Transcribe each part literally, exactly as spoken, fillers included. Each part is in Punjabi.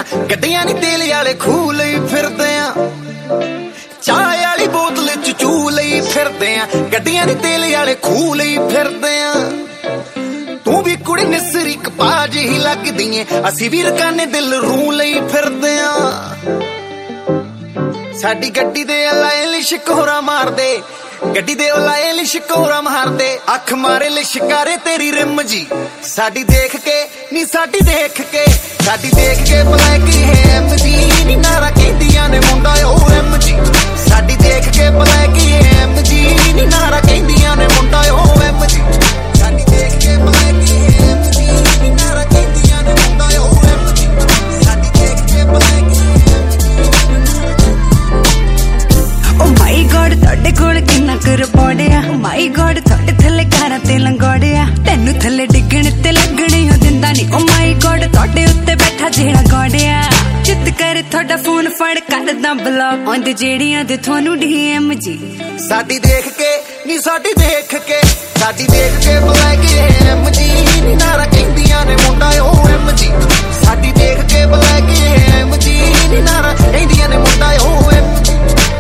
ਗੱਡੀਆਂ ਨੀ ਤੇਲ ਵਾਲੇ ਖੂਹ ਲਈ ਫਿਰਦੇ ਆ ਚਾਹ ਵਾਲੀ ਬੋਤਲ ਚ ਚੂ ਲਈ ਫਿਰਦੇ ਆ ਗੱਡੀਆਂ ਨੀ ਤੇਲ ਵਾਲੇ ਖੂਹ ਲਈ ਫਿਰਦੇ ਆ ਤੂੰ ਵੀ ਕੁੜੀ ਨਿਸਰੀ ਕਪਾਹ ਜਿਹੀ ਲੱਗਦੀ ਏ ਅਸੀਂ ਵੀ ਰਕਾਨੇ ਦਿਲ ਰੂ ਲਈ ਫਿਰਦੇ ਆ ਸਾਡੀ ਗੱਡੀ ਦੇ ਲਾਏ ਲਿਸ਼ਕੋਰਾ ਮਾਰਦੇ ਗੱਡੀ ਦੇ ਲਾਏ ਲਿਸ਼ਕੋਰਾ ਮਾਰਦੇ ਅੱਖ ਮਾਰੇ ਲਿਸ਼ਕਾਰੇ ਤੇਰੀ ਰਿਮ ਜੀ ਸਾਡੀ ਦੇਖ ਕੇ ਨੀ ਸਾਡੀ ਦੇਖ ਕੇ ਸਾਡੀ ਦੇਖ ਕੇ ਬਲੈਕ ਹੈ ਐਮ ਜੀ ਨੀ ਨਾਰਾ ਕਹਿੰਦੀਆਂ ਨੇ ਮੁੰਡਾ ਉਹ ਐਮ ਜੀ ਸਾਡੀ ਦੇਖ ਕੇ ਬਲੈਕ ਹੈ ਐਮ ਜੀ ਨੀ ਨਾਰਾ ਕਹਿੰਦੀਆਂ ਨੇ ਮੁੰਡਾ ਉਹ ਐਮ ਜੀ ਸਾਡੀ ਦੇਖ ਕੇ ਬਲੈਕ ਹੈ ਐਮ ਜੀ ਨੀ ਨਾਰਾ ਕਹਿੰਦੀਆਂ ਨੇ ਮੁੰਡਾ ਉਹ ਐਮ ਜੀ ਸਾਡੀ ਦੇਖ ਕੇ ਬਲੈਕ Oh my god ਤੁਹਾਡੇ ਕੋਲ ਕਿੰਨਾ ਕਰ ਪੜਿਆ my god ਤੁਹਾਡੇ ਥੱਲੇ ਕਾਰਾਂ ਤੇ ਲੰਗੋੜਿਆ ਤੈਨੂੰ ਥੱਲੇ ਡਿੱਗਣ ਤੇ ਲੱਗਣੇ ਹੋ ਦਿੰਦਾ ਨਹੀਂ oh my god ਤੁਹਾਡੇ ਉੱਤੇ ਬੈਠਾ ਜਿਹੜਾ ਗੋੜਿਆ ਚਿੱਤ ਕਰ ਤੁਹਾਡਾ ਫੋਨ ਫੜ ਕਰਦਾ ਬਲੌਕ ਆਉਂਦੇ ਜਿਹੜੀਆਂ ਦੇ ਤੁਹਾਨੂੰ ਡੀਐਮ ਜੀ ਸਾਡੀ ਦੇਖ ਕੇ ਨੀ ਸਾਡੀ ਦੇਖ ਕੇ ਸਾਡੀ ਦੇਖ ਕੇ ਬਲੈਕ ਐਮ ਜੀ ਨੀ ਨਾਰਾ ਕਹਿੰਦੀਆਂ ਨੇ ਮੁੰਡਾ ਉਹ ਐਮ ਜੀ ਸਾਡੀ ਦੇਖ ਕੇ ਬਲੈਕ ਐਮ ਜੀ ਨੀ ਨਾਰਾ ਕਹਿੰਦੀਆਂ ਨੇ ਮੁੰਡਾ ਉਹ ਐਮ ਜੀ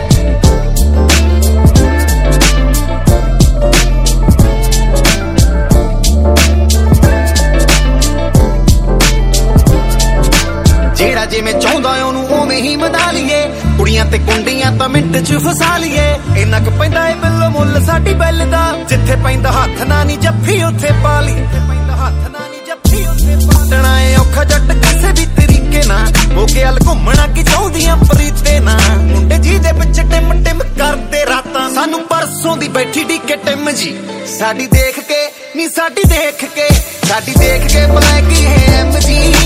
ਜਿਹੜਾ ਜਿਵੇਂ ਚਾਹੁੰਦਾ ਉਹਨੂੰ ਉਵੇਂ ਹੀ ਮਨਾ ਲਈਏ ਕੁੜੀਆਂ ਤੇ ਕੁੰਡੀਆਂ ਤਾਂ ਮਿੰਟ ਚ ਫਸਾ ਲਈਏ ਇੰਨਾ ਕੁ ਪੈਂਦਾ ਏ ਬਿੱਲੋ ਮੁੱਲ ਸਾਡੀ ਬੈਲ ਦਾ ਜਿੱਥੇ ਪੈਂਦਾ ਹੱਥ ਨਾ ਨੀ ਜੱਫੀ ਉੱਥੇ ਪਾ ਲਈ ਜਿੱਥੇ ਪੈਂਦਾ ਹੱਥ ਨਾ ਨੀ ਜੱਫੀ ਉੱਥੇ ਪਾਲਣਾ ਏ ਔਖਾ ਜੱਟ ਕਿਸੇ ਵੀ ਤਰੀਕੇ ਨਾਲ ਮੋਗੇ ਵੱਲ ਘੁੰਮਣਾ ਕੀ ਚਾਹੁੰਦੀਆਂ ਪ੍ਰੀਤੇ ਨਾ ਮੁੰਡੇ ਜੀ ਦੇ ਵਿੱਚ ਟਿਮ ਟਿਮ ਕਰਦੇ ਰਾਤਾਂ ਸਾਨੂੰ ਪਰਸੋਂ ਦੀ ਬੈਠੀ ਡੀਕੇ ਟਿਮ ਜੀ ਸਾਡੀ ਦੇਖ ਕੇ ਨੀ ਸਾਡੀ ਦੇਖ ਕੇ ਸਾਡੀ ਦੇਖ ਕੇ ਬਲੈਕ ਹੈ ਐਮ ਜੀ